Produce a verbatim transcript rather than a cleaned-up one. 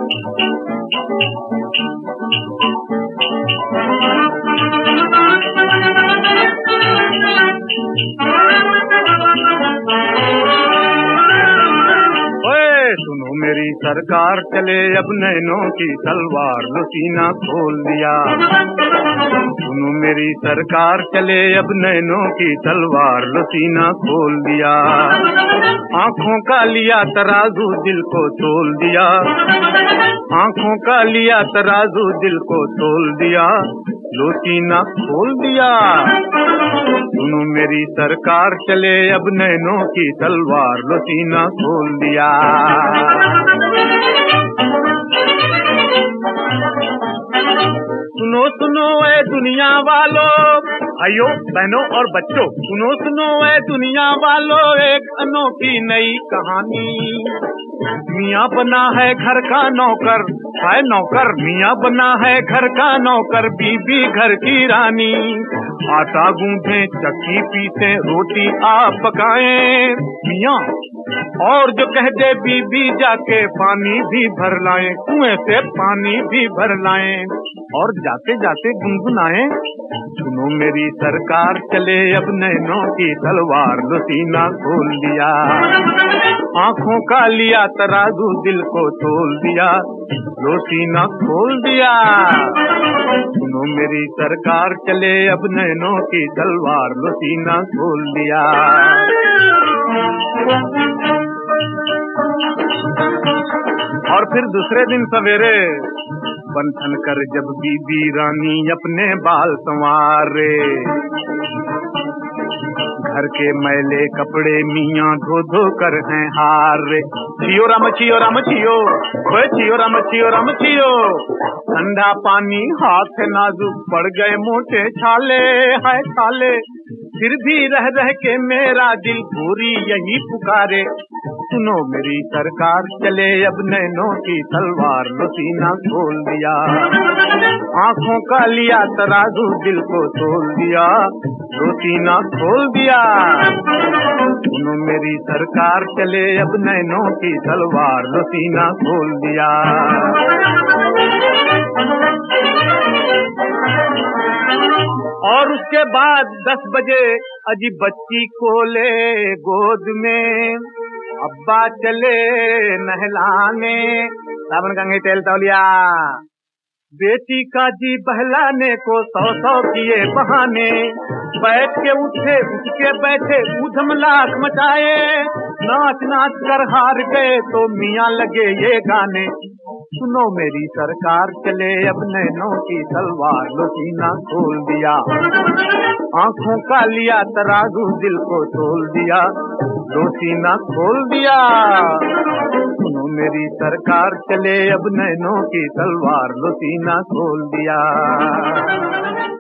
सुनो मेरी सरकार चले अब नैनों की तलवार लो सीना खोल दिया। सुनो मेरी सरकार चले अब नैनों की तलवार लो सीना खोल दिया। आँखों का लिया तराजू दिल को तोल दिया। आँखों का लिया तराजू दिल को तोल दिया। लो सीना खोल दिया। सुनो मेरी सरकार चले अब नैनों की तलवार लो सीना खोल दिया। सुनो सुनो ए दुनिया वालों, भाइयों बहनों और बच्चों, सुनो सुनो ए दुनिया वालों, एक अनोखी नई कहानी। मियाँ बना है घर का नौकर, हाय नौकर, मियाँ बना है घर का नौकर, बीबी घर की रानी। आटा गूंथे चक्की पीसे रोटी आप पकाएं मियाँ, और जो कह दे बीबी जाके पानी भी भर लाएं, कुएं से पानी भी भर लाएं, और जाते जाते गुनगुनाएं। सुनो मेरी सरकार चले अब नैनों की तलवार लो सीना खोल दिया। आँखों का लिया तराजू दिल को तोल दिया। लो सीना खोल दिया। सुनो मेरी सरकार चले अब नैनों की तलवार लो सीना खोल दिया। और फिर दूसरे दिन सवेरे बंधन कर जब बीबी रानी अपने बाल संवारे, घर के मैले कपड़े मियाँ धो धो कर हैं हारे। छियो राम छियो राम छियो, ओए छियो राम छियो राम छियो, ठंडा पानी हाथ नाजुक पड़ गए मोटे छाले, हाय छाले। फिर भी रह रह के मेरा दिल पूरी यही पुकारे। सुनो मेरी सरकार चले अब नैनों की तलवार लो सीना खोल दिया। आँखों का लिया तराजू दिल को तोल दिया। लो सीना खोल दिया। सुनो मेरी सरकार चले अब नैनों की तलवार लो सीना खोल दिया। और उसके बाद दस बजे अजी बच्ची को ले गोद में, अब्बा चले नहलाने, साबुन गंगे तेल तौलिया। बेटी का जी बहलाने को सौ सौ किए बहाने, बैठ के उठे उठ के बैठे ऊधम लाख मचाए, नाच नाच कर हार गए तो मियाँ लगे ये गाने। सुनो मेरी सरकार चले अब नैनों की तलवार लो सीना खोल दिया। आँखों का लिया तराजू दिल को तोल दिया। लो सीना खोल दिया। सुनो मेरी सरकार चले अब नैनों की तलवार लो सीना खोल दिया।